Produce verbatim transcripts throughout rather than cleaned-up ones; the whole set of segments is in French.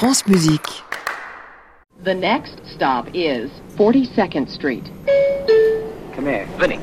France Musique. The next stop is forty-second Street. Come here, Vinny.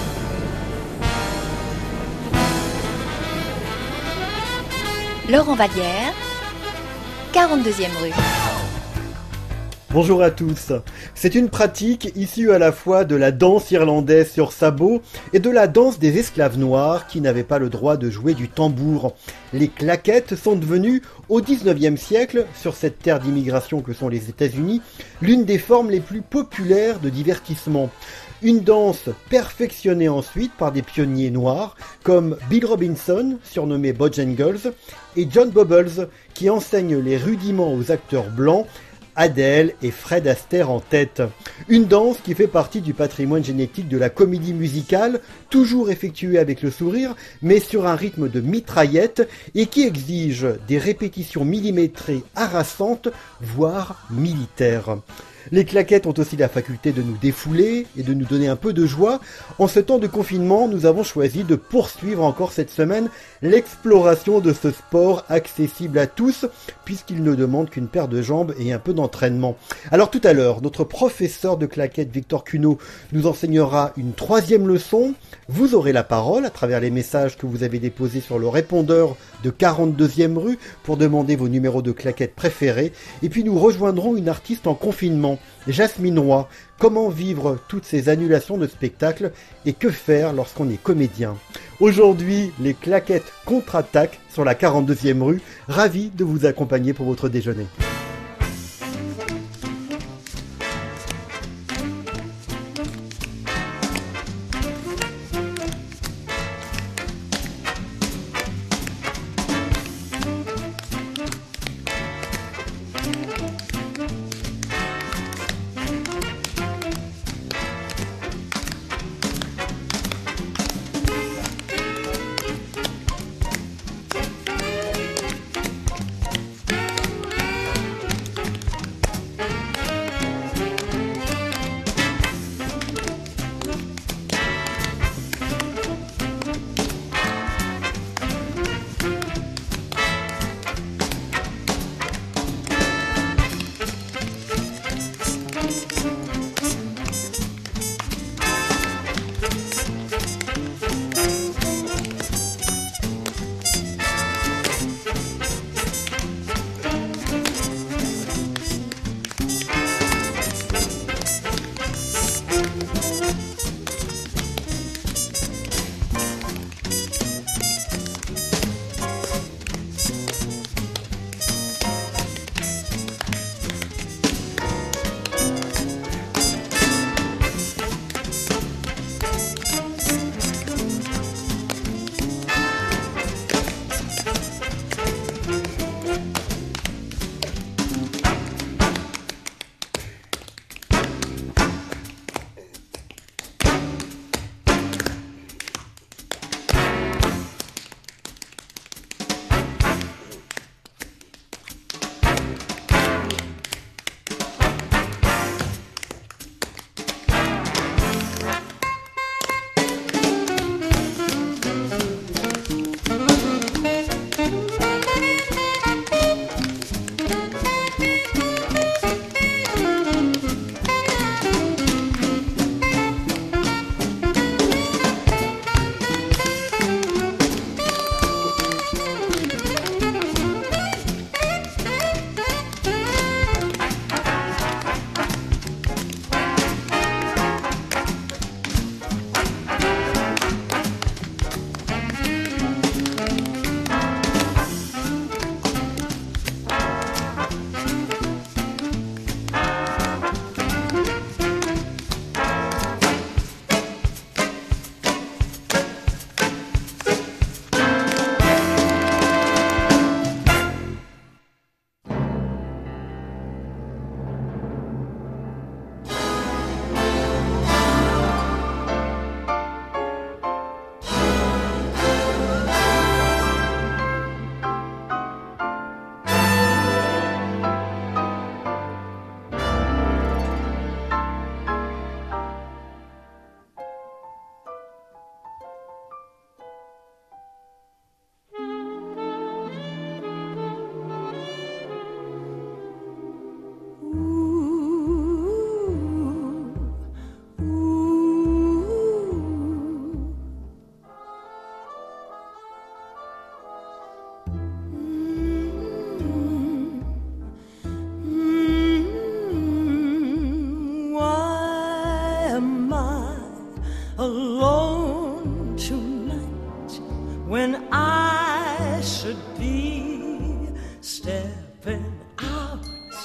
Laurent Vallière, quarante-deuxième rue. Bonjour à tous. C'est une pratique issue à la fois de la danse irlandaise sur sabot et de la danse des esclaves noirs qui n'avaient pas le droit de jouer du tambour. Les claquettes sont devenues, au dix-neuvième siècle, sur cette terre d'immigration que sont les États-Unis, l'une des formes les plus populaires de divertissement. Une danse perfectionnée ensuite par des pionniers noirs comme Bill Robinson, surnommé Bojangles, et John Bubbles, qui enseignent les rudiments aux acteurs blancs, Adele et Fred Astaire en tête. Une danse qui fait partie du patrimoine génétique de la comédie musicale, toujours effectuée avec le sourire, mais sur un rythme de mitraillette et qui exige des répétitions millimétrées harassantes, voire militaires. Les claquettes ont aussi la faculté de nous défouler et de nous donner un peu de joie. En ce temps de confinement, nous avons choisi de poursuivre encore cette semaine l'exploration de ce sport accessible à tous, puisqu'il ne demande qu'une paire de jambes et un peu d'entraînement. Alors tout à l'heure, notre professeur de claquettes, Victor Cuneau, nous enseignera une troisième leçon. Vous aurez la parole à travers les messages que vous avez déposés sur le répondeur de quarante-deuxième rue pour demander vos numéros de claquettes préférés. Et puis nous rejoindrons une artiste en confinement, Jasmine Roy. Comment vivre toutes ces annulations de spectacles et que faire lorsqu'on est comédien? Aujourd'hui, les claquettes contre-attaquent sur la quarante-deuxième rue. Ravi de vous accompagner pour votre déjeuner. stepping out.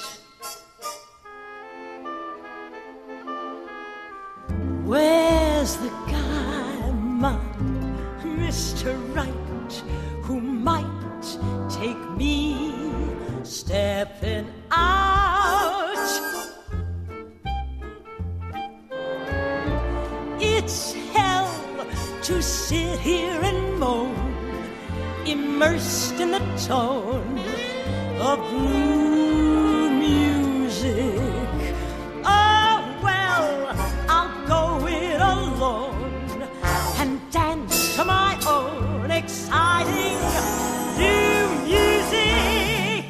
Where's the guy, my Mister Right, who might take me stepping out? It's hell to sit here and moan, immersed in the tone of blue music. Oh well, I'll go it alone and dance to my own exciting new music.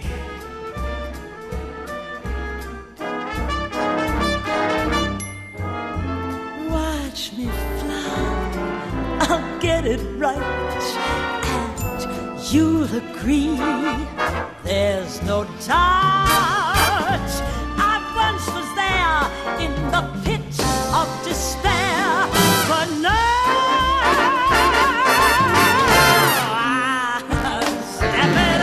Watch me fly, I'll get it right, and you'll agree there's no doubt. I once was there in the pit of despair, but now I'm stepping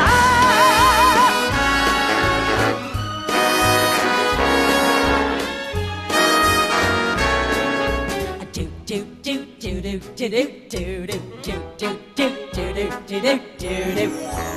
out. Do do do do do do do do do do do do do do do do.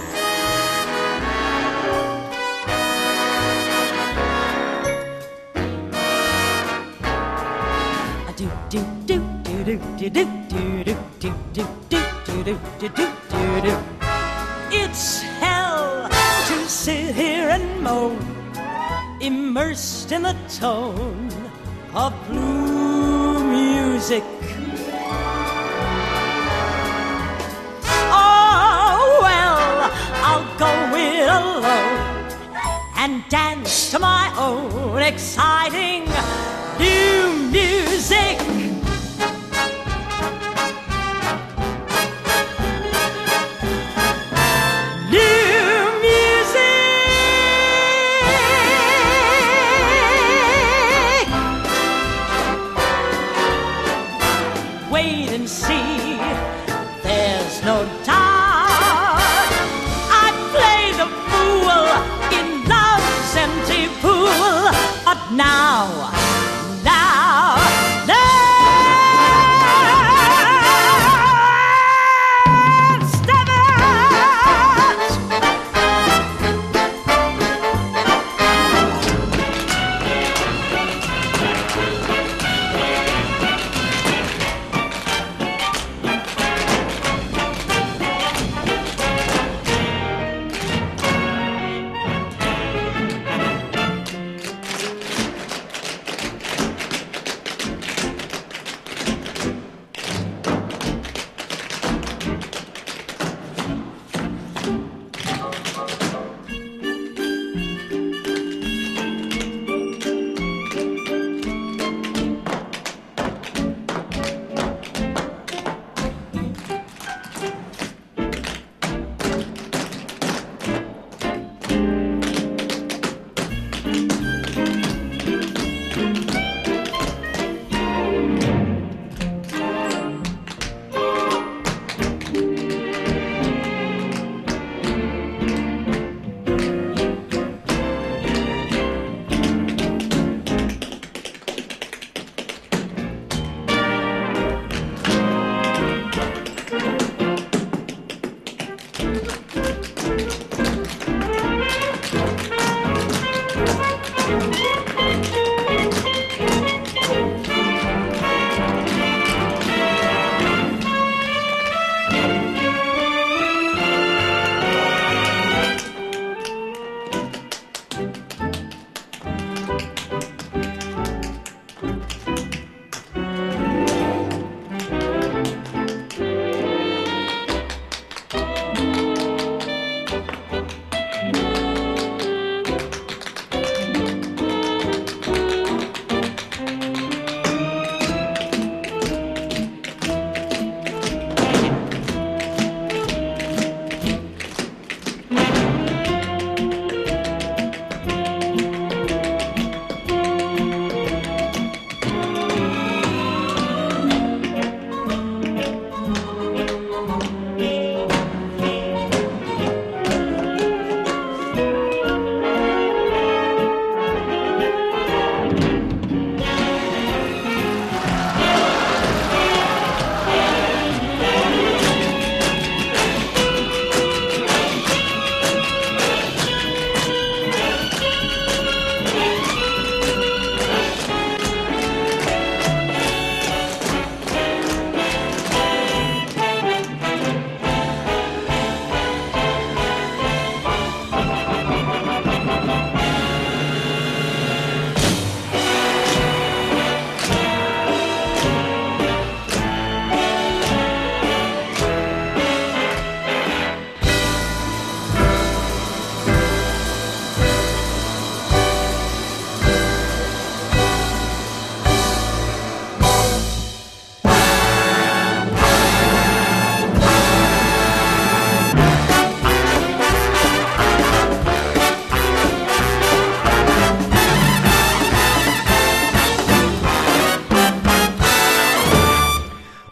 It's hell to sit here and moan, immersed in the tone of blue music. Oh well, I'll go it alone and dance to my own exciting new music. Wait and see, there's no doubt I play the fool in love's empty pool. But now, now, now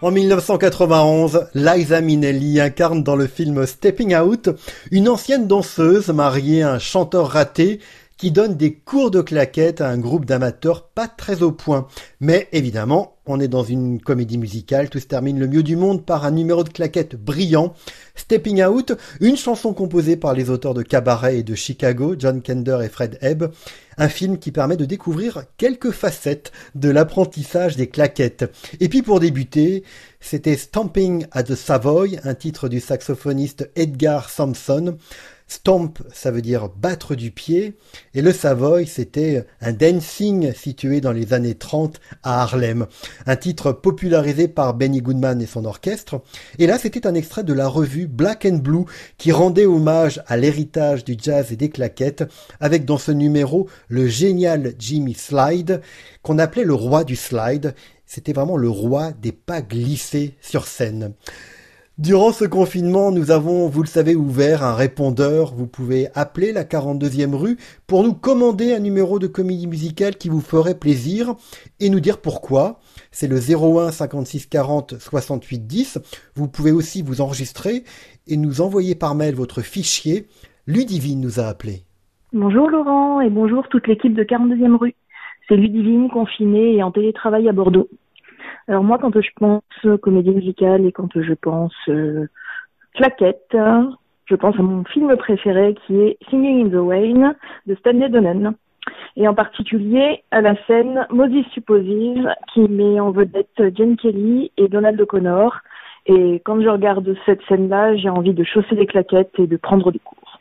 En mille neuf cent quatre-vingt-onze, Liza Minnelli incarne dans le film Stepping Out une ancienne danseuse mariée à un chanteur raté qui donne des cours de claquettes à un groupe d'amateurs pas très au point. Mais évidemment, on est dans une comédie musicale, tout se termine le mieux du monde par un numéro de claquettes brillant. Stepping Out, une chanson composée par les auteurs de Cabaret et de Chicago, John Kander et Fred Ebb, un film qui permet de découvrir quelques facettes de l'apprentissage des claquettes. Et puis pour débuter, c'était Stomping at the Savoy, un titre du saxophoniste Edgar Sampson. Stomp, ça veut dire battre du pied, et le Savoy, c'était un dancing situé dans les années trente à Harlem. Un titre popularisé par Benny Goodman et son orchestre. Et là, c'était un extrait de la revue Black and Blue qui rendait hommage à l'héritage du jazz et des claquettes, avec dans ce numéro le génial Jimmy Slide, qu'on appelait le roi du slide. C'était vraiment le roi des pas glissés sur scène. Durant ce confinement, nous avons, vous le savez, ouvert un répondeur. Vous pouvez appeler la quarante-deuxième rue pour nous commander un numéro de comédie musicale qui vous ferait plaisir et nous dire pourquoi. C'est le zéro un cinquante-six quarante soixante-huit dix. Vous pouvez aussi vous enregistrer et nous envoyer par mail votre fichier. Ludivine nous a appelé. Bonjour Laurent et bonjour toute l'équipe de quarante-deuxième rue. C'est Ludivine, confinée et en télétravail à Bordeaux. Alors moi, quand je pense comédie musicale et quand je pense euh, claquette, je pense à mon film préféré qui est Singing in the Rain de Stanley Donen. Et en particulier à la scène Moses Supposes qui met en vedette Gene Kelly et Donald O'Connor. Et quand je regarde cette scène-là, j'ai envie de chausser des claquettes et de prendre des cours.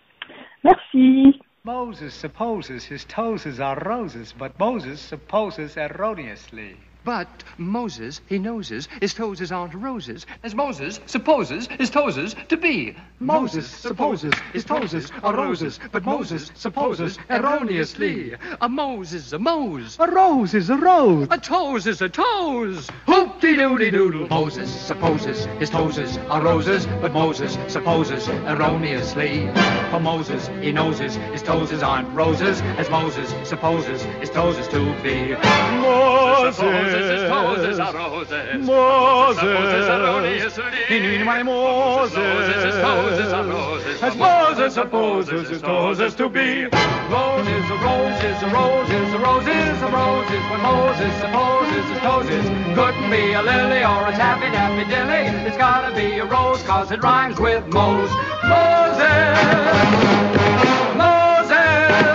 Merci. Moses supposes his toes are roses, but Moses supposes erroneously. But Moses, he noses, his toes aren't roses, as Moses supposes his toes to be. Moses supposes his toes are roses, but Moses supposes erroneously. A Moses, a Mose. A rose is a rose. A toes is a toes. Hoop-de-doodle-doodle. Moses supposes his toes are roses, but Moses supposes erroneously. For Moses, he noses, his toes aren't roses, as Moses supposes his toes to be. Moses. His toes are roses. Moses, in my Moses, his toes are roses. as Moses supposes his toes to be. Rose is a rose, is a rose, is a rose, is a rose, is what Moses supposes his toes is. Couldn't be a lily or a taffy taffy dilly. It's gotta be a rose, cause it rhymes with Mose. Moses! Moses!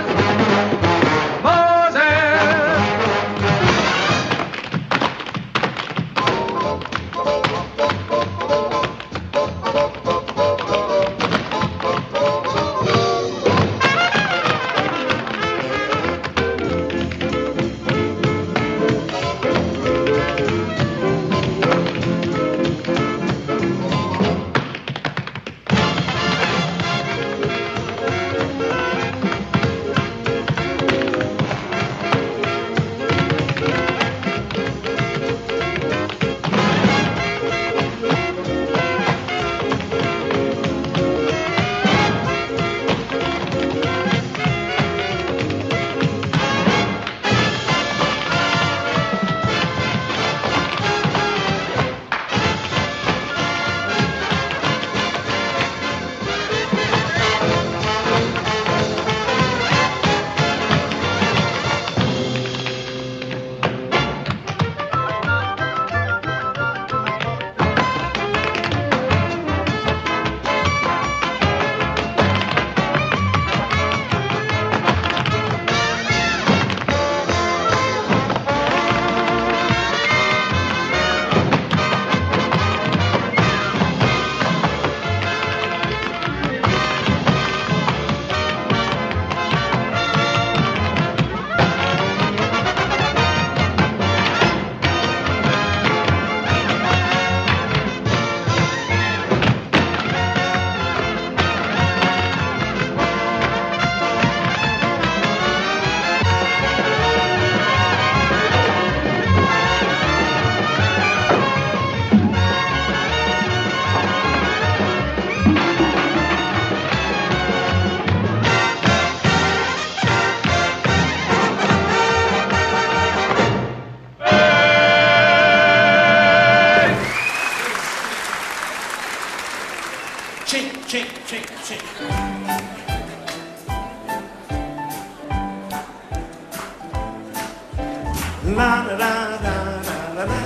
La la la la la la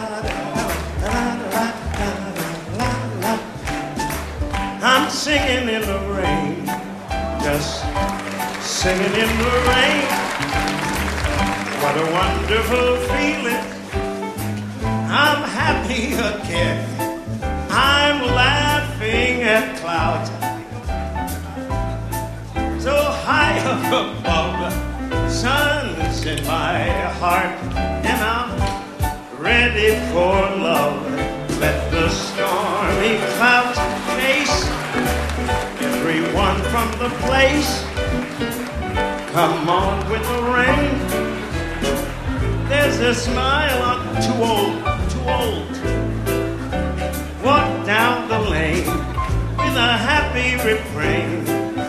la la. I'm singing in the rain, just singing in the rain. What a wonderful feeling. I'm happy again. I'm laughing at clouds so high up above. Sun's in my heart and I'm ready for love. Let the stormy clouds chase everyone from the place. Come on with the rain. There's a smile on too old, too old. Walk down the lane with a happy refrain.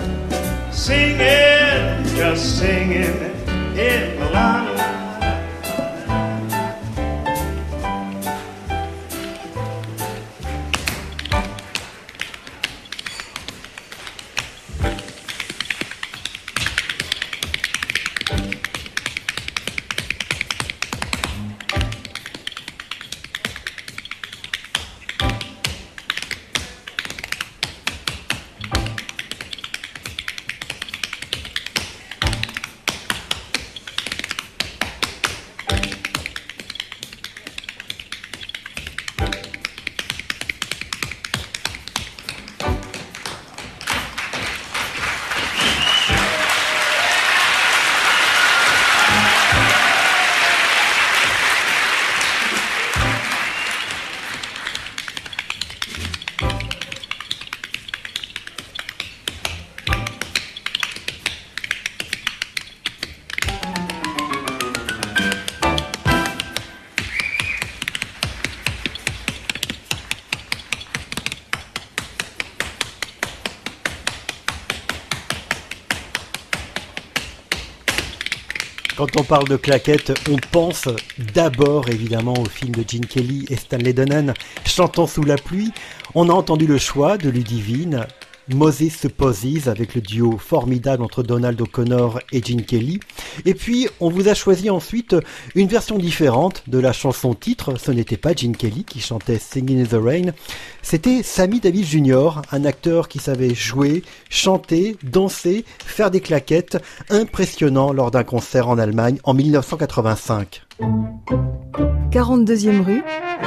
Singing, just singing in the line. Quand on parle de claquettes, on pense d'abord évidemment au film de Gene Kelly et Stanley Donen, Chantant sous la pluie. On a entendu le choix de Ludivine, Moses Supposes, avec le duo formidable entre Donald O'Connor et Gene Kelly. Et puis, on vous a choisi ensuite une version différente de la chanson titre. Ce n'était pas Gene Kelly qui chantait Singing in the Rain, c'était Sammy Davis Junior, un acteur qui savait jouer, chanter, danser, faire des claquettes, impressionnant lors d'un concert en Allemagne en dix-neuf cent quatre-vingt-cinq. quarante-deuxième rue,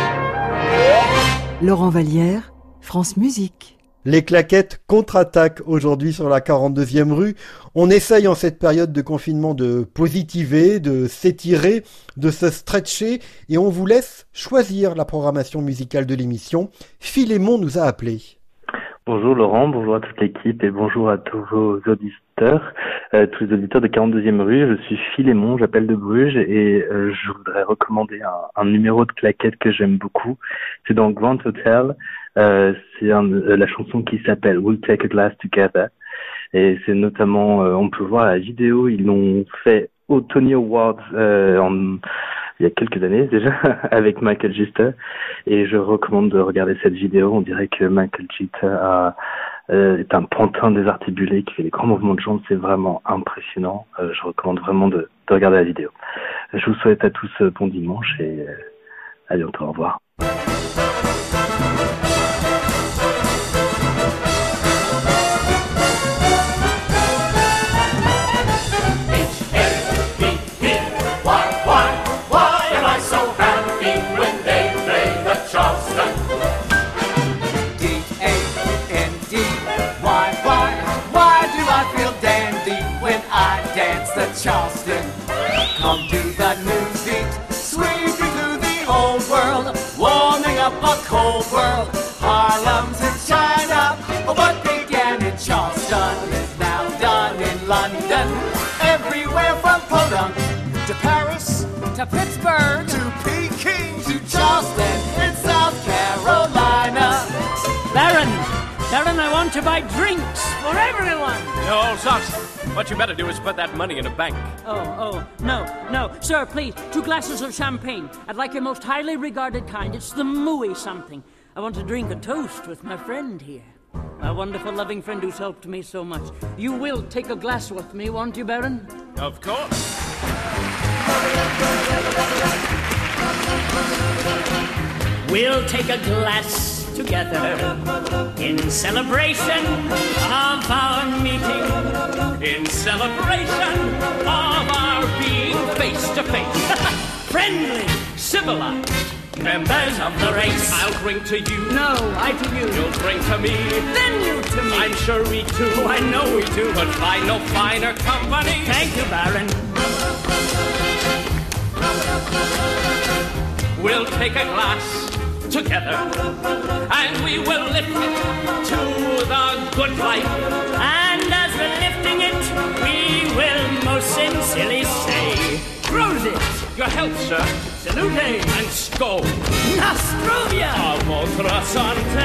Laurent Vallière, France Musique. Les claquettes contre-attaquent aujourd'hui sur la quarante-deuxième rue. On essaye en cette période de confinement de positiver, de s'étirer, de se stretcher et on vous laisse choisir la programmation musicale de l'émission. Philémon nous a appelés. Bonjour Laurent, bonjour à toute l'équipe et bonjour à tous vos auditeurs, euh, tous les auditeurs de quarante-deuxième rue. Je suis Philémon, j'appelle de Bruges et euh, je voudrais recommander un, un numéro de claquettes que j'aime beaucoup. C'est dans Grand Hotel. Euh, c'est un, euh, la chanson qui s'appelle We'll Take a Glass Together et c'est notamment, euh, on peut voir la vidéo, ils l'ont fait au Tony Awards euh, en, il y a quelques années déjà avec Michael Gitter et je recommande de regarder cette vidéo. On dirait que Michael Gitter a, euh, est un pantin désarticulé qui fait des grands mouvements de jambes, c'est vraiment impressionnant. Euh, je recommande vraiment de, de regarder la vidéo. Je vous souhaite à tous euh, bon dimanche et euh, à bientôt, au revoir. Charleston, come to the new beat, sweeping through the old world, warming up a cold world. Harlem's in China, what began in Charleston is now done in London. Everywhere from Podunk to Paris to Pittsburgh to Peking to Charleston in South Carolina. Baron, Baron, I want to buy drinks for everyone. No, old socks. What you better do is put that money in a bank. Oh, oh, no, no. Sir, please, two glasses of champagne. I'd like your most highly regarded kind. It's the Mooey something. I want to drink a toast with my friend here. My wonderful, loving friend who's helped me so much. You will take a glass with me, won't you, Baron? Of course. We'll take a glass together in celebration of our meeting, in celebration of our being face to face, friendly, civilized members of the race. I'll drink to you. No, I to you. You'll drink to me. Then you to me. I'm sure we do. Oh, I know we do. But find no finer company. Thank you, Baron. We'll take a glass together, and we will lift it to the good life. And as we're lifting it, we will most sincerely say, Roses, your health, sir. Salute and skål. Nostrovia. A votre santé.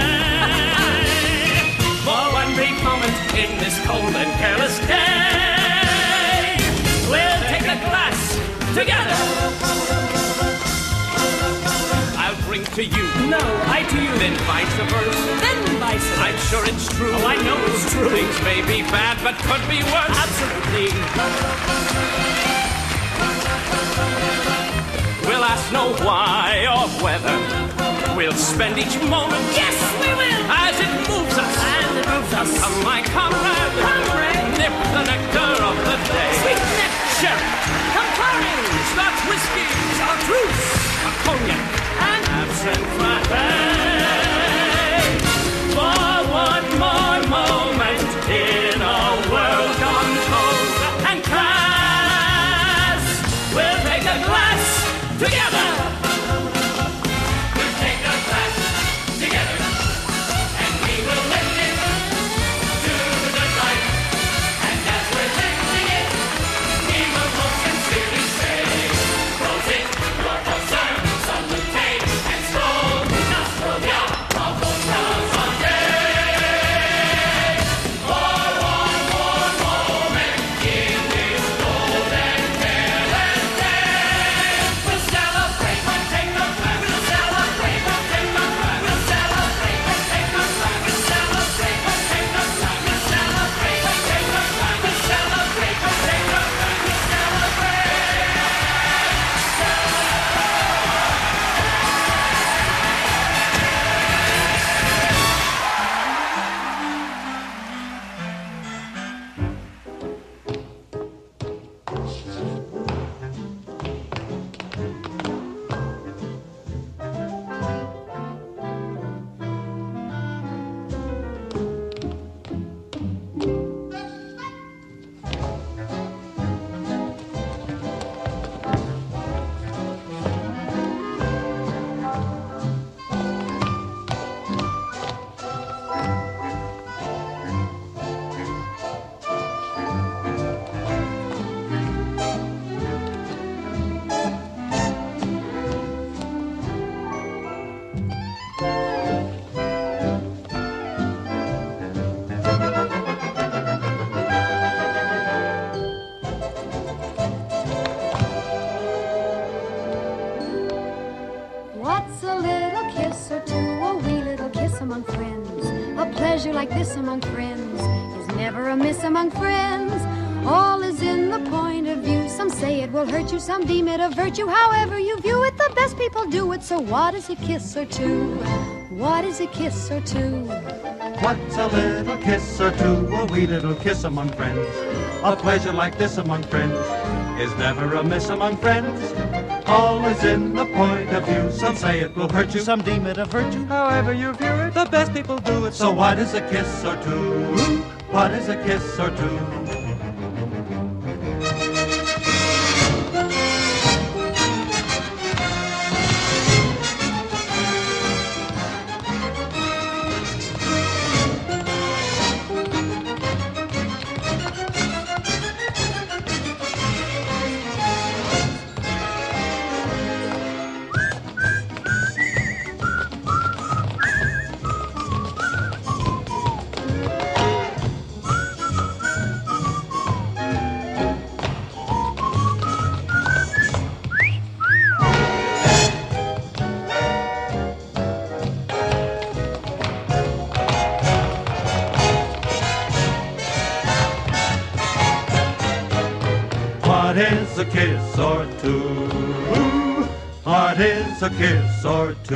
For one brief moment in this cold and careless day, we'll take a glass together. I'll drink to you. No, I to you. Then vice versa. Then vice versa. I'm sure it's true. Oh, I know it's true. Things may be bad, but could be worse. Absolutely. We'll ask no why or whether. We'll spend each moment, yes, we will, as it moves us. As it moves us. Come, my comrade. Comrade. Nip the nectar of the day. Sweet nip. Sherry. Campari. Scotch whiskey. Chartreuse. A cognac. And absinthe frappe. For one more moment in a world gone cold and crass, we'll take a glass together. We'll take a glass together, and we will lift it to the light. And as we're lifting it, we will most sincerely say, Prosit, your concern, salute, and skål. Nostrovia, a votre santé. For one more moment in this golden careless day, we'll celebrate, we'll take a glass. We'll celebrate, we'll take a glass. We'll celebrate, we'll take a glass. We'll celebrate, we'll take a glass. We'll celebrate, we'll take a glass. We'll celebrate, we'll take a glass. We'll celebrate. What's a little kiss or two, a wee little kiss among friends? A pleasure like this among friends is never amiss among friends. All is in the point of view. Some say it will hurt you, some deem it a virtue. However you view it, the best people do it. So what is a kiss or two? What is a kiss or two? What's a little kiss or two, a wee little kiss among friends? A pleasure like this among friends is never amiss among friends. All is in the point of view. Some say it will hurt you, some deem it a virtue. However you view it, the best people do it. So what is a kiss or two? What is a kiss or two? Heart is a kiss or two. Heart is a kiss or two.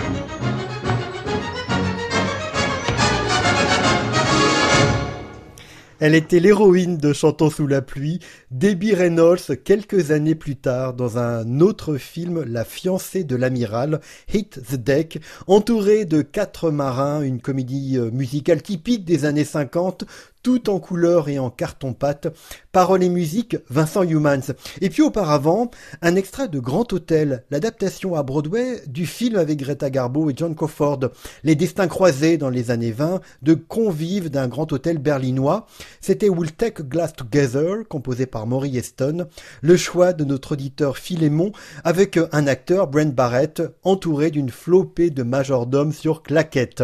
Elle était l'héroïne de Chantons sous la pluie, Debbie Reynolds, quelques années plus tard, dans un autre film, La fiancée de l'amiral, Hit the Deck, entourée de quatre marins, une comédie musicale typique des années cinquante, tout en couleur et en carton-pâte. Paroles et musique, Vincent Youmans. Et puis auparavant, un extrait de Grand Hôtel, l'adaptation à Broadway du film avec Greta Garbo et John Crawford. Les destins croisés dans les années vingt de convives d'un grand hôtel berlinois. C'était We'll Take a Glass Together, composé par Maury Heston. Le choix de notre auditeur Philémon, avec un acteur, Brent Barrett, entouré d'une flopée de majordomes sur claquettes.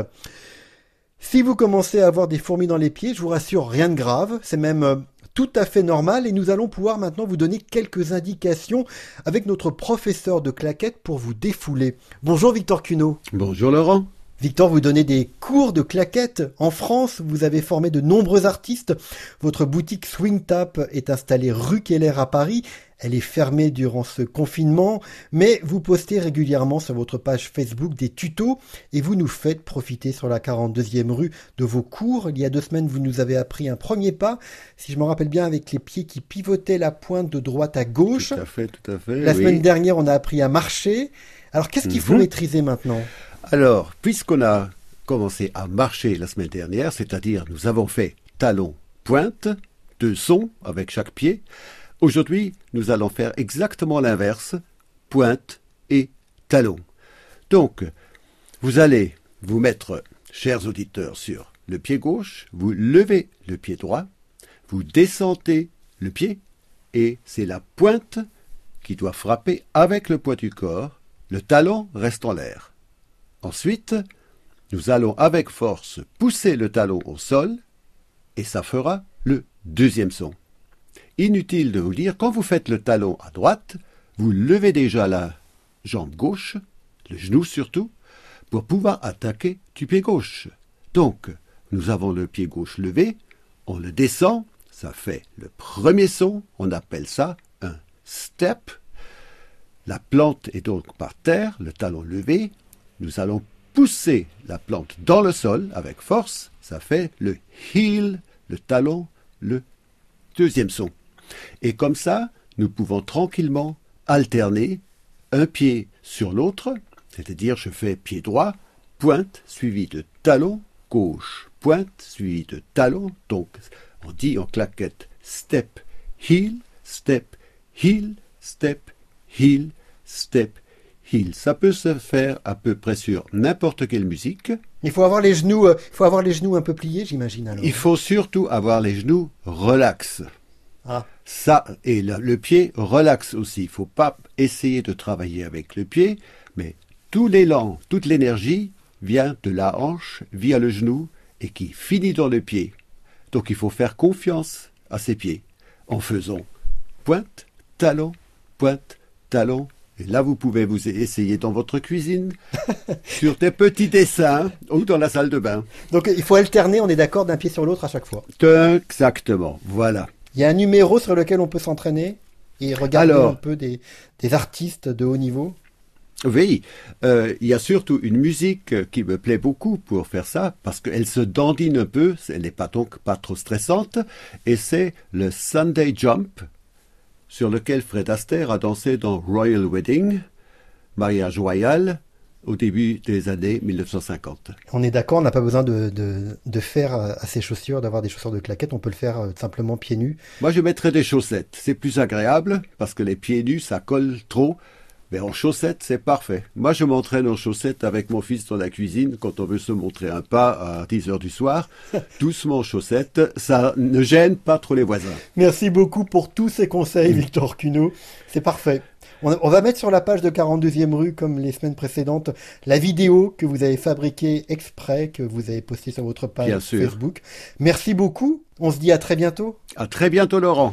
Si vous commencez à avoir des fourmis dans les pieds, je vous rassure, rien de grave, c'est même euh, tout à fait normal et nous allons pouvoir maintenant vous donner quelques indications avec notre professeur de claquettes pour vous défouler. Bonjour Victor Cuneau. Bonjour Laurent. Victor, vous donnez des cours de claquettes en France, vous avez formé de nombreux artistes. Votre boutique Swing Tap est installée rue Keller à Paris. Elle est fermée durant ce confinement, mais vous postez régulièrement sur votre page Facebook des tutos et vous nous faites profiter sur la quarante-deuxième rue de vos cours. Il y a deux semaines, vous nous avez appris un premier pas, si je me rappelle bien, avec les pieds qui pivotaient la pointe de droite à gauche. Tout à fait, tout à fait. La oui. semaine dernière, on a appris à marcher. Alors, qu'est-ce qu'il faut Mm-hmm. maîtriser maintenant ? Alors, puisqu'on a commencé à marcher la semaine dernière, c'est-à-dire nous avons fait talon, pointe, deux sons avec chaque pied, aujourd'hui nous allons faire exactement l'inverse, pointe et talon. Donc, vous allez vous mettre, chers auditeurs, sur le pied gauche, vous levez le pied droit, vous descendez le pied et c'est la pointe qui doit frapper avec le poids du corps, le talon reste en l'air. Ensuite, nous allons avec force pousser le talon au sol et ça fera le deuxième son. Inutile de vous dire, quand vous faites le talon à droite, vous levez déjà la jambe gauche, le genou surtout, pour pouvoir attaquer du pied gauche. Donc, nous avons le pied gauche levé, on le descend, ça fait le premier son, on appelle ça un step. La plante est donc par terre, le talon levé. Nous allons pousser la plante dans le sol avec force. Ça fait le heel, le talon, le deuxième son. Et comme ça, nous pouvons tranquillement alterner un pied sur l'autre. C'est-à-dire, je fais pied droit, pointe, suivi de talon, gauche, pointe, suivi de talon. Donc, on dit en claquette step, heel, step, heel, step, heel, step, heel. Ça peut se faire à peu près sur n'importe quelle musique. Il faut avoir les genoux, euh, il faut avoir les genoux un peu pliés, j'imagine alors. Il faut surtout avoir les genoux relax. Ah. Ça, et le, le pied relax aussi. Il ne faut pas essayer de travailler avec le pied, mais tout l'élan, toute l'énergie vient de la hanche via le genou et qui finit dans le pied. Donc il faut faire confiance à ses pieds en faisant pointe, talon, pointe, talon. Et là, vous pouvez vous essayer dans votre cuisine, sur des petits dessins ou dans la salle de bain. Donc, il faut alterner, on est d'accord, d'un pied sur l'autre à chaque fois. Exactement, voilà. Il y a un numéro sur lequel on peut s'entraîner et regarder Alors, un peu des, des artistes de haut niveau. Oui, euh, il y a surtout une musique qui me plaît beaucoup pour faire ça, parce qu'elle se dandine un peu, elle n'est pas donc pas trop stressante, et c'est le Sunday Jump, sur lequel Fred Astaire a dansé dans Royal Wedding, mariage royal, au début des années mille neuf cent cinquante. On est d'accord, on n'a pas besoin de, de, de faire à ses chaussures, d'avoir des chaussures de claquettes, on peut le faire euh, simplement pieds nus. Moi, je mettrais des chaussettes, c'est plus agréable, parce que les pieds nus, ça colle trop, mais en chaussettes, c'est parfait. Moi, je m'entraîne en chaussettes avec mon fils dans la cuisine, quand on veut se montrer un pas à dix heures du soir, doucement en chaussettes, ça ne gêne pas trop les voisins. Merci beaucoup pour tous ces conseils, Victor Cuneau, c'est parfait. On, on va mettre sur la page de quarante-deuxième rue, comme les semaines précédentes, la vidéo que vous avez fabriquée exprès, que vous avez postée sur votre page Bien sûr. Facebook. Merci beaucoup, on se dit à très bientôt. À très bientôt, Laurent.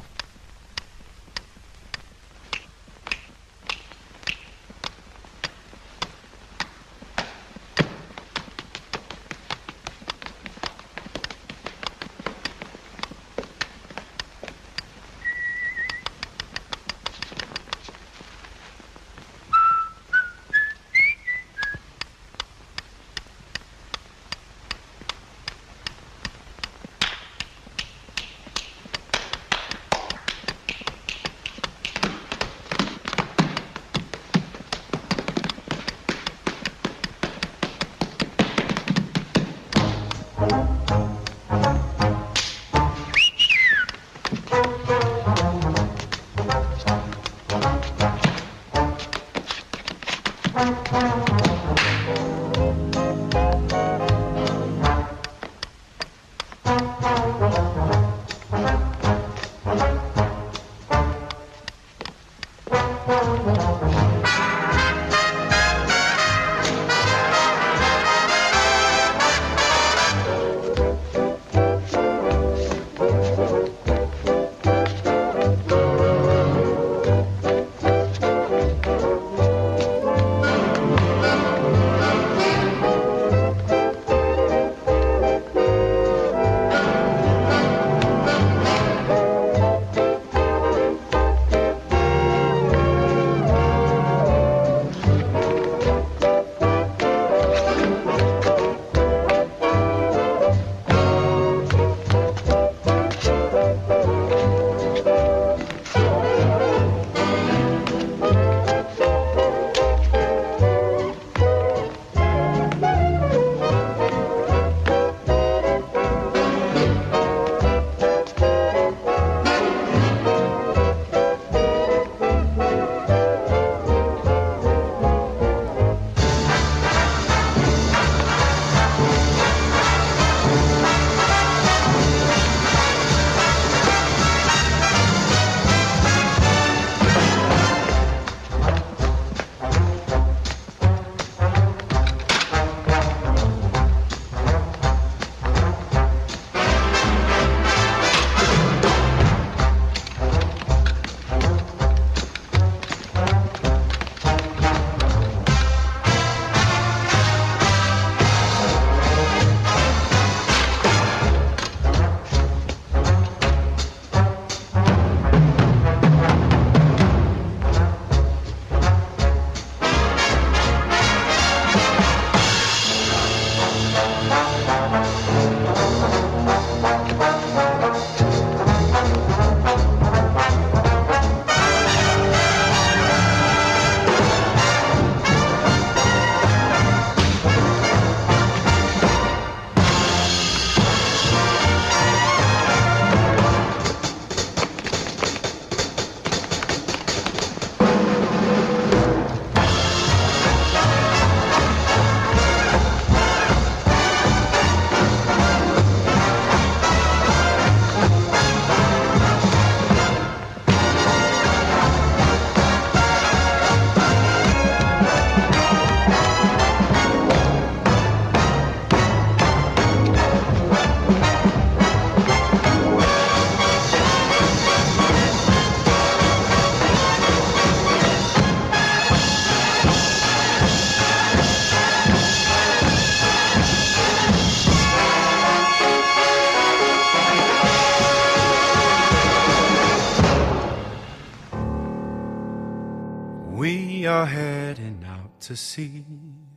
We are heading out to sea,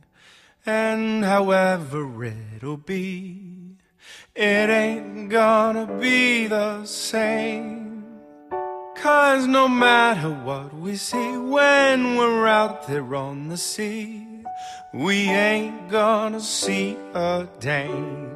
and however it'll be, it ain't gonna be the same. 'Cause no matter what we see when we're out there on the sea, we ain't gonna see a dame.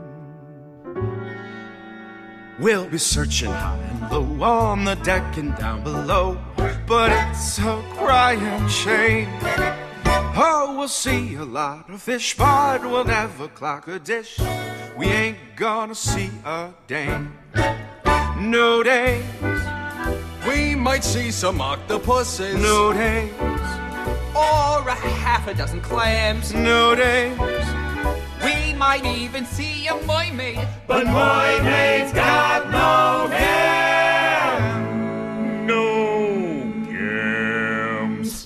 We'll be searching high and low on the deck and down below, but it's a crying shame. Oh, we'll see a lot of fish, but we'll never clock a dish. We ain't gonna see a dame. No dames. We might see some octopuses. No dames. Or a half a dozen clams. No dames. We might even see a mermaid. But mermaids got no hair. No gams.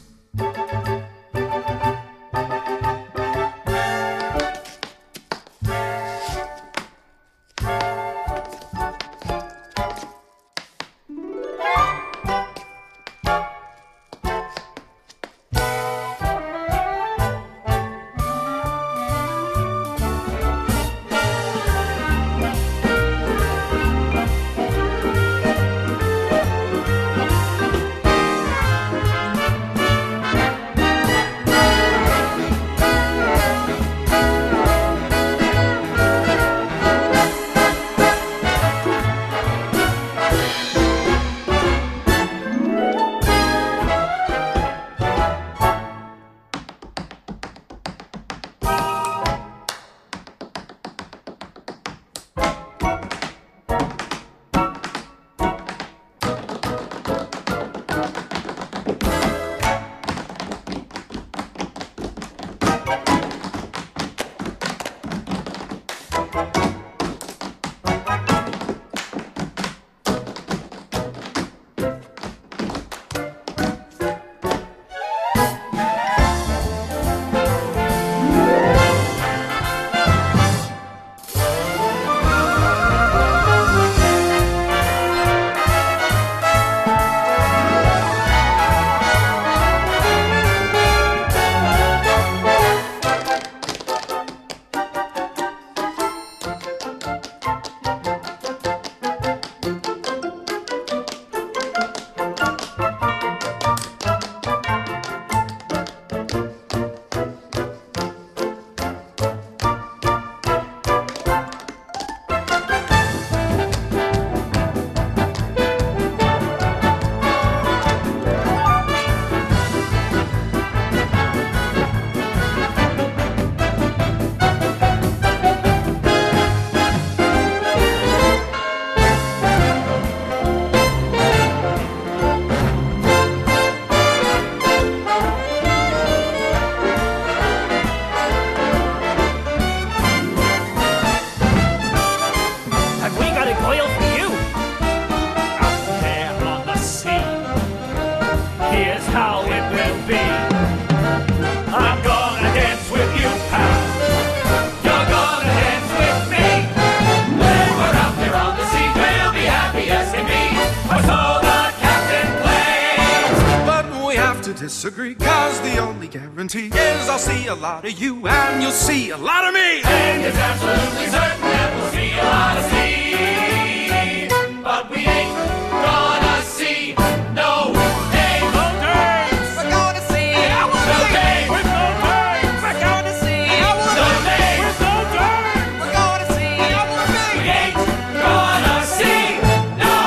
disagree, cause the only guarantee is I'll see a lot of you and you'll see a lot of me. And it's absolutely certain that we'll see a lot of sea, but we ain't gonna see no day. No days. We're gonna see no day. With no days. We're gonna see no day. With no days. We're gonna see we ain't gonna see no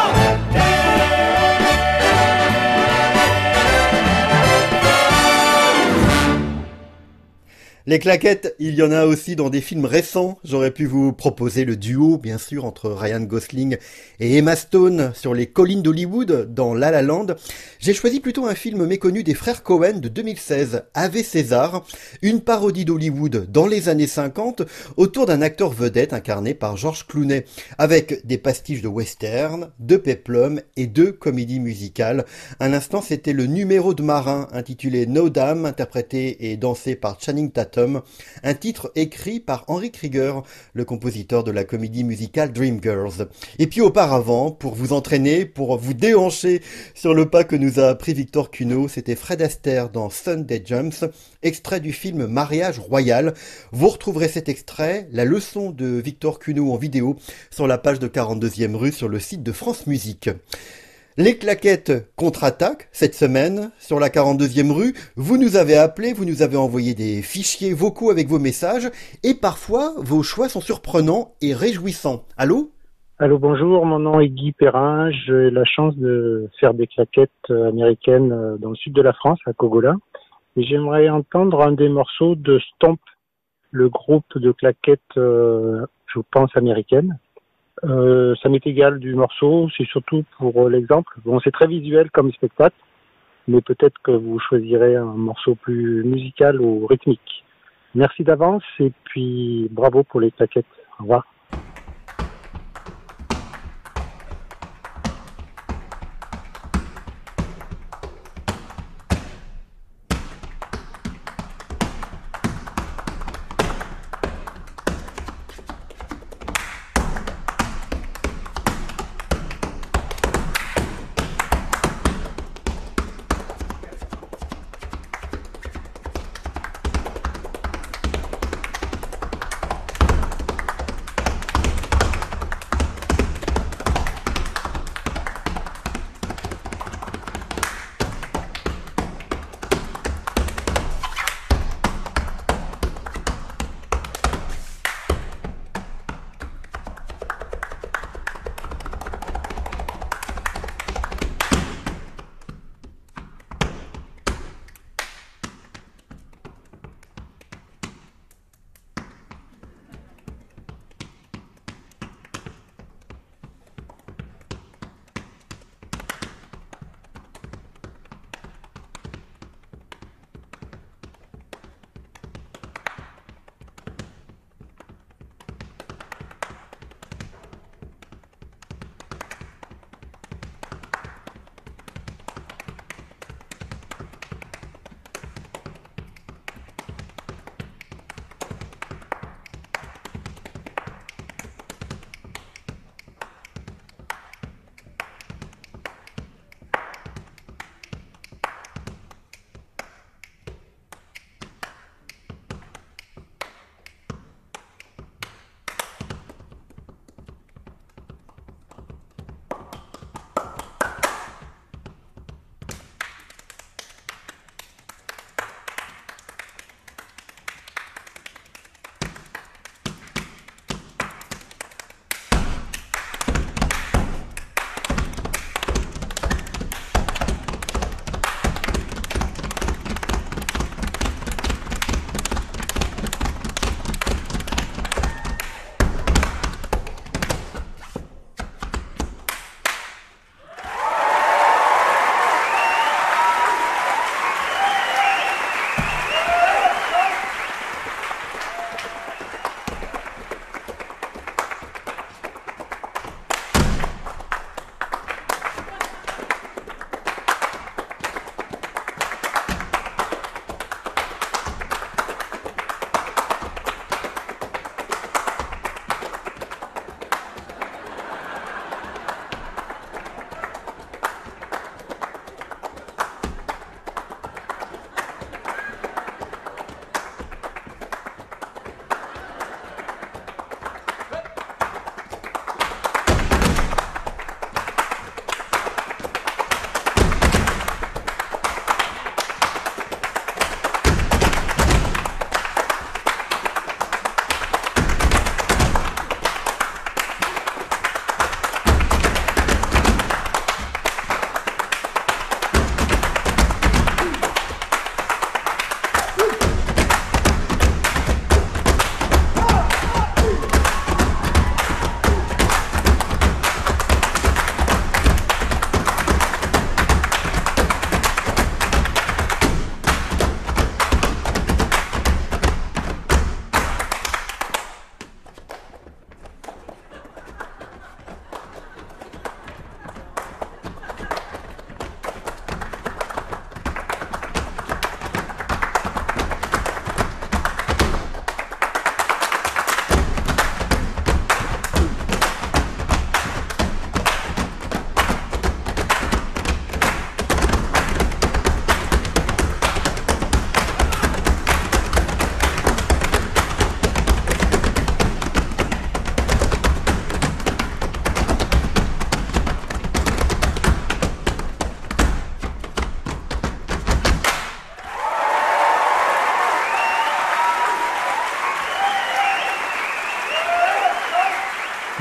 Les claquettes, il y en a aussi dans des films récents. J'aurais pu vous proposer le duo, bien sûr, entre Ryan Gosling et Emma Stone sur les collines d'Hollywood dans La La Land. J'ai choisi plutôt un film méconnu des frères Coen de deux mille seize, Ave César, une parodie d'Hollywood dans les années cinquante autour d'un acteur vedette incarné par George Clooney, avec des pastiches de western, de péplum et de comédie musicale. Un instant, c'était le numéro de marin intitulé No Dam, interprété et dansé par Channing Tatum. Un titre écrit par Henry Krieger, le compositeur de la comédie musicale Dreamgirls. Et puis auparavant, pour vous entraîner, pour vous déhancher sur le pas que nous a appris Victor Cuno, c'était Fred Astaire dans Sunday Jumps, extrait du film Mariage Royal. Vous retrouverez cet extrait, la leçon de Victor Cuno en vidéo, sur la page de quarante-deuxième rue sur le site de France Musique. Les claquettes contre-attaquent cette semaine sur la quarante-deuxième rue. Vous nous avez appelé, vous nous avez envoyé des fichiers vocaux avec vos messages et parfois vos choix sont surprenants et réjouissants. Allô ? Allô, bonjour, mon nom est Guy Perrin. J'ai la chance de faire des claquettes américaines dans le sud de la France, à Cogola. Et j'aimerais entendre un des morceaux de Stomp, le groupe de claquettes, euh, je pense, américaines. Euh, ça m'est égal du morceau, c'est surtout pour euh, l'exemple. Bon, c'est très visuel comme spectacle, mais peut-être que vous choisirez un morceau plus musical ou rythmique. Merci d'avance et puis bravo pour les claquettes. Au revoir.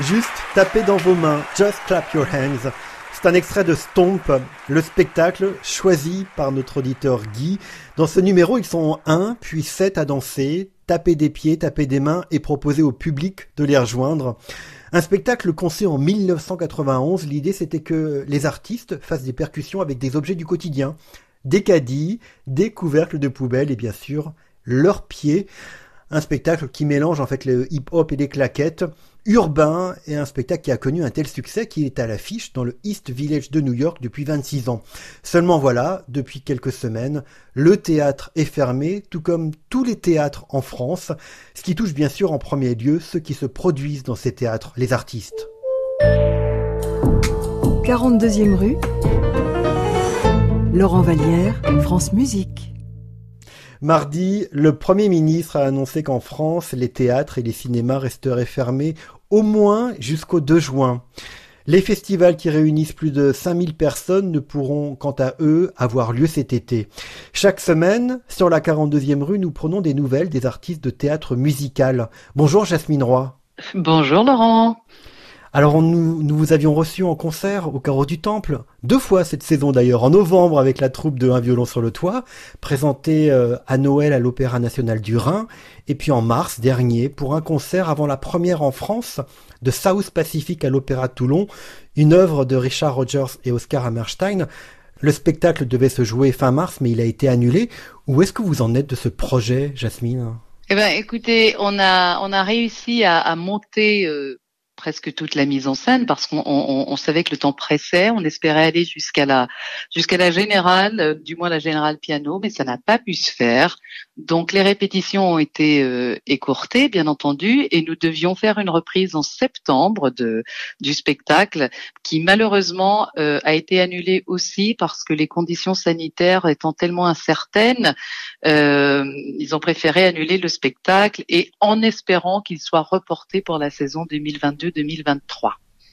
Juste tapez dans vos mains, just clap your hands. C'est un extrait de Stomp, le spectacle choisi par notre auditeur Guy. Dans ce numéro, ils sont un, puis sept à danser, taper des pieds, taper des mains et proposer au public de les rejoindre. Un spectacle conçu en mille neuf cent quatre-vingt-onze, l'idée c'était que les artistes fassent des percussions avec des objets du quotidien, des caddies, des couvercles de poubelle et bien sûr leurs pieds. Un spectacle qui mélange en fait le hip-hop et les claquettes, urbain, et un spectacle qui a connu un tel succès qu'il est à l'affiche dans le East Village de New York depuis vingt-six ans. Seulement voilà, depuis quelques semaines, le théâtre est fermé, tout comme tous les théâtres en France, ce qui touche bien sûr en premier lieu ceux qui se produisent dans ces théâtres, les artistes. quarante-deuxième rue, Laurent Vallière, France Musique. Mardi, le Premier ministre a annoncé qu'en France, les théâtres et les cinémas resteraient fermés au moins jusqu'au deux juin. Les festivals qui réunissent plus de cinq mille personnes ne pourront, quant à eux, avoir lieu cet été. Chaque semaine, sur la quarante-deuxième rue, nous prenons des nouvelles des artistes de théâtre musical. Bonjour Jasmine Roy. Bonjour Laurent. Alors nous, nous vous avions reçu en concert au Carreau du Temple, deux fois cette saison d'ailleurs, en novembre avec la troupe de Un violon sur le toit, présentée euh, à Noël à l'Opéra National du Rhin, et puis en mars dernier pour un concert avant la première en France de South Pacific à l'Opéra de Toulon, une œuvre de Richard Rodgers et Oscar Hammerstein. Le spectacle devait se jouer fin mars mais il a été annulé. Où est-ce que vous en êtes de ce projet, Jasmine ? Eh ben, écoutez, on a on a réussi à, à monter euh... presque toute la mise en scène parce qu'on on, on savait que le temps pressait, on espérait aller jusqu'à la jusqu'à la générale, euh, du moins la générale piano, mais ça n'a pas pu se faire. Donc les répétitions ont été euh, écourtées, bien entendu, et nous devions faire une reprise en septembre de du spectacle qui malheureusement euh, a été annulée aussi parce que les conditions sanitaires étant tellement incertaines, euh, ils ont préféré annuler le spectacle et en espérant qu'il soit reporté pour la saison deux mille vingt-deux deux mille vingt-trois.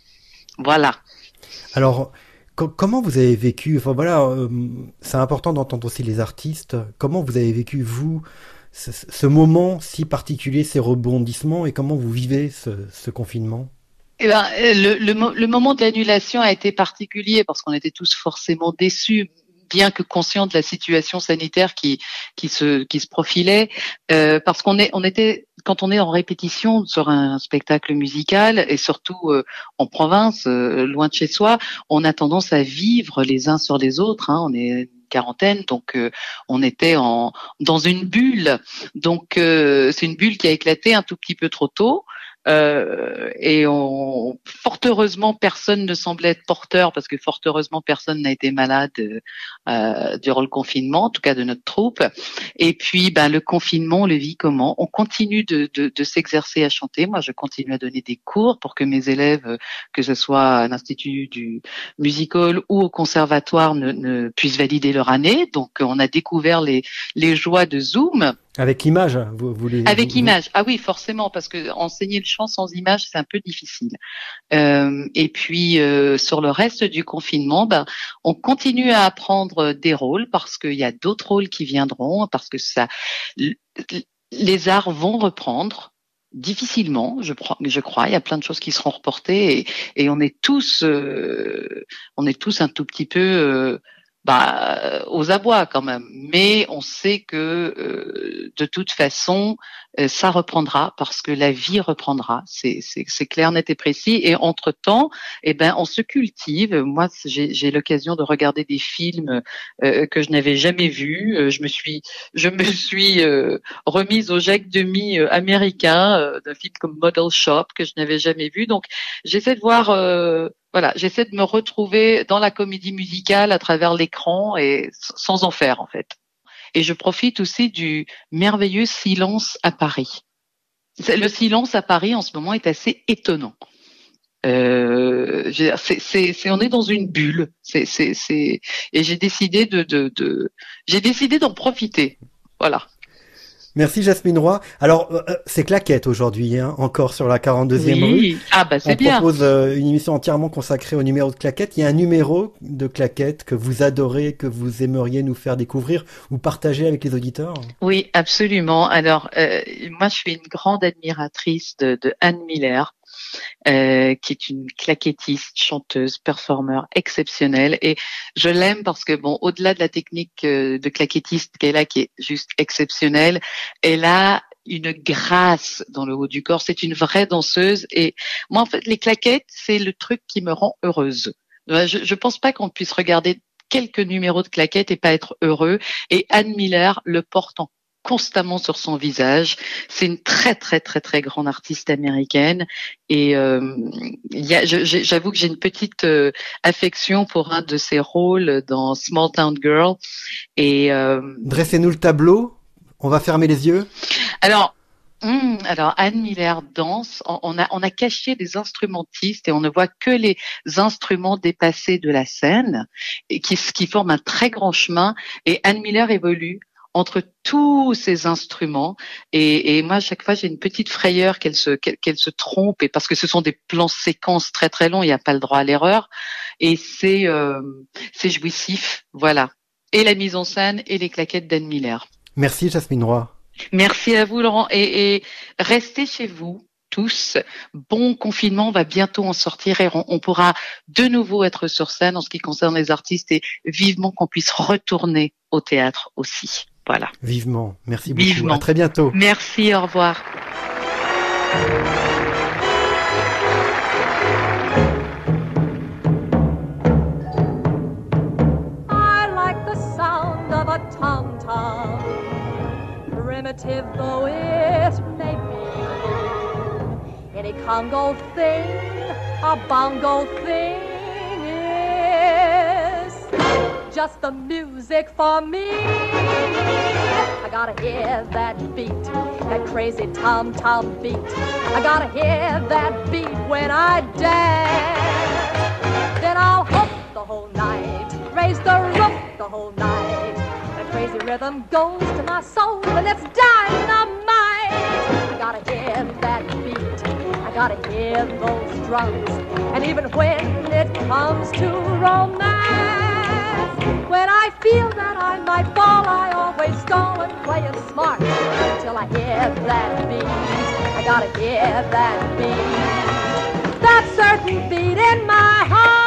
Voilà. Alors, co- comment vous avez vécu, enfin voilà, euh, c'est important d'entendre aussi les artistes, comment vous avez vécu, vous, ce, ce moment si particulier, ces rebondissements, et comment vous vivez ce, ce confinement ? Eh ben, le, le, le moment de l'annulation a été particulier parce qu'on était tous forcément déçus, bien que conscients de la situation sanitaire qui qui se qui se profilait, euh, parce qu'on est on était quand on est en répétition sur un spectacle musical et surtout euh, en province, euh, loin de chez soi, on a tendance à vivre les uns sur les autres. Hein, on est une quarantaine, donc euh, on était en dans une bulle. Donc euh, c'est une bulle qui a éclaté un tout petit peu trop tôt. Euh, et on, fort heureusement, personne ne semblait être porteur parce que fort heureusement, personne n'a été malade euh, durant le confinement, en tout cas de notre troupe. Et puis, ben le confinement, on le vit comment ? On continue de, de, de s'exercer à chanter. Moi, je continue à donner des cours pour que mes élèves, que ce soit à l'Institut du Music Hall ou au conservatoire, ne, ne puissent valider leur année. Donc, on a découvert les, les joies de Zoom. Avec image, vous voulez Avec vous, image, ah oui, forcément, parce que enseigner le chant sans image, c'est un peu difficile. Euh, et puis euh, sur le reste du confinement, ben, on continue à apprendre des rôles parce qu'il y a d'autres rôles qui viendront, parce que ça, les arts vont reprendre. Difficilement, je crois, je crois. Il y a plein de choses qui seront reportées et, et on est tous, euh, on est tous un tout petit peu. Euh, Bah, aux abois quand même, mais on sait que euh, de toute façon, euh, ça reprendra parce que la vie reprendra. C'est, c'est, c'est clair, net et précis. Et entre temps, eh ben, on se cultive. Moi, j'ai, j'ai l'occasion de regarder des films euh, que je n'avais jamais vus. Euh, je me suis, je me suis euh, remise au Jacques Demy euh, américain euh, d'un film comme Model Shop que je n'avais jamais vu. Donc, j'essaie de voir. Euh, Voilà, j'essaie de me retrouver dans la comédie musicale à travers l'écran et sans en faire en fait. Et je profite aussi du merveilleux silence à Paris. Le silence à Paris en ce moment est assez étonnant. Euh, c'est, c'est, c'est, on est dans une bulle. C'est, c'est, c'est, et j'ai décidé de, de, de, j'ai décidé d'en profiter. Voilà. Merci Jasmine Roy. Alors, euh, c'est claquette aujourd'hui, hein, encore sur la quarante-deuxième oui. rue. Ah bah c'est On bien. On propose euh, une émission entièrement consacrée au numéro de claquette. Il y a un numéro de claquette que vous adorez, que vous aimeriez nous faire découvrir ou partager avec les auditeurs ? Oui, absolument. Alors, euh, moi, je suis une grande admiratrice de, de Anne Miller. euh, qui est une claquettiste, chanteuse, performeur exceptionnelle. Et je l'aime parce que, bon, au-delà de la technique euh, de claquettiste qu'elle a, qui est juste exceptionnelle, elle a une grâce dans le haut du corps. C'est une vraie danseuse. Et moi, en fait, les claquettes, c'est le truc qui me rend heureuse. Je, je pense pas qu'on puisse regarder quelques numéros de claquettes et pas être heureux. Et Ann Miller le porte en constamment sur son visage. C'est une très très très très grande artiste américaine et euh, y a, je, j'avoue que j'ai une petite euh, affection pour un de ses rôles dans Small Town Girl. Et euh, dressez-nous le tableau. On va fermer les yeux. Alors. Hum, alors Ann Miller danse, on a on a caché des instrumentistes et on ne voit que les instruments dépassés de la scène et qui qui forment un très grand chemin et Ann Miller évolue entre tous ces instruments et, et moi à chaque fois j'ai une petite frayeur qu'elle se qu'elle, qu'elle se trompe et parce que ce sont des plans séquences très très longs, il n'y a pas le droit à l'erreur et c'est euh, c'est jouissif, voilà. Et la mise en scène et les claquettes d'Ann Miller. Merci Jasmine Roy. Merci à vous Laurent et, et restez chez vous tous. Bon confinement, on va bientôt en sortir et on, on pourra de nouveau être sur scène en ce qui concerne les artistes et vivement qu'on puisse retourner au théâtre aussi. Voilà. Vivement. Merci beaucoup. Vivement. À très bientôt. Merci, au revoir. I like the sound of a tom-tom, primitive though it may be. Any Congo thing, a bongo thing is just the music for me. I gotta hear that beat, that crazy tom-tom beat. I gotta hear that beat when I dance. Then I'll hope the whole night, raise the roof the whole night. That crazy rhythm goes to my soul and it's dynamite. I gotta hear that beat, I gotta hear those drums. And even when it comes to romance, when I feel that I might fall, I always go and play it smart until I hear that beat. I gotta hear that beat, that certain beat in my heart.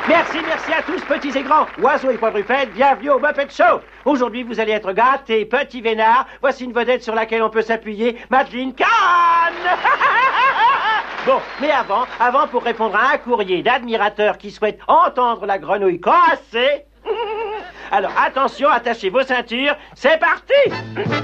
Merci, merci à tous, petits et grands, oiseaux et quadrupèdes, bienvenue au Muppet Show. Aujourd'hui, vous allez être gâtés, petits vénards. Voici une vedette sur laquelle on peut s'appuyer, Madeleine Kahn. Bon, mais avant, avant pour répondre à un courrier d'admirateurs qui souhaitent entendre la grenouille casser. Alors, attention, attachez vos ceintures, c'est parti.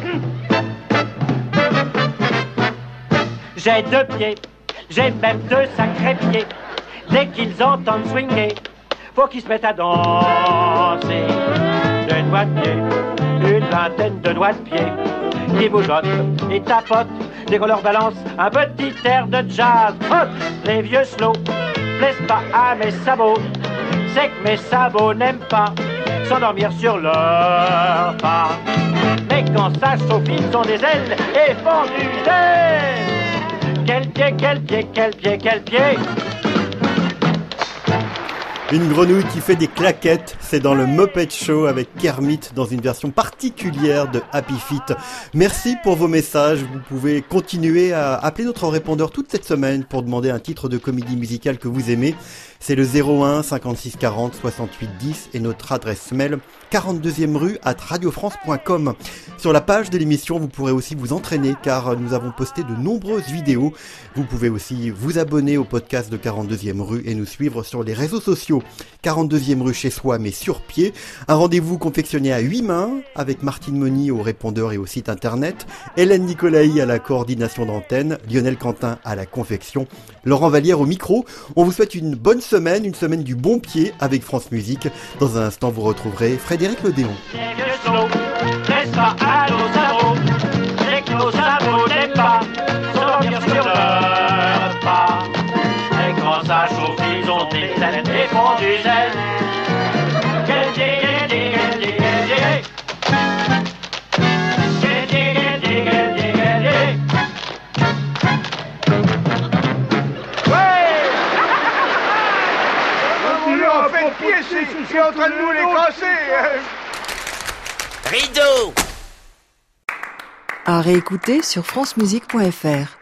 J'ai deux pieds, j'ai même deux sacrés pieds. Dès qu'ils entendent swinguer, faut qu'ils se mettent à danser. Des doigts de pied, une vingtaine de doigts de pied, qui bougeotent et tapotent dès qu'on leur balance un petit air de jazz. Hop, les vieux slow plaisent pas à mes sabots, c'est que mes sabots n'aiment pas s'endormir sur leur pas. Mais quand ça chauffe, ils ont des ailes et font du zèle. Quel pied, quel pied, quel pied, quel pied. Une grenouille qui fait des claquettes, c'est dans le Muppet Show avec Kermit dans une version particulière de Happy Feet. Merci pour vos messages, vous pouvez continuer à appeler notre répondeur toute cette semaine pour demander un titre de comédie musicale que vous aimez. C'est le zéro un cinquante-six quarante soixante-huit dix et notre adresse mail quarante-deuxième rue arobase radiofrance point com. Sur la page de l'émission, vous pourrez aussi vous entraîner car nous avons posté de nombreuses vidéos. Vous pouvez aussi vous abonner au podcast de quarante-deuxième rue et nous suivre sur les réseaux sociaux. quarante-deuxième rue chez soi mais sur pied. Un rendez-vous confectionné à huit mains avec Martine Moni au répondeur et au site internet, Hélène Nicolaï à la coordination d'antenne, Lionel Quentin à la confection, Laurent Vallière au micro. On vous souhaite une bonne semaine, une semaine du bon pied avec France Musique. Dans un instant, vous retrouverez Frédéric Lodéon. Les vieux slow, laisse pas à nos sabots, c'est que nos sabots n'aiment pas s'endormir sur leur pas. Et quand ça chauffe, ils ont des ailes et font du zèle. Quel pied, quel pied, quel pied, quel pied. Quel pied, quel pied, quel pied, quel pied. En fait, de pied, c'est, c'est en train de nous les casser. Rideau. À réécouter sur francemusique point f r.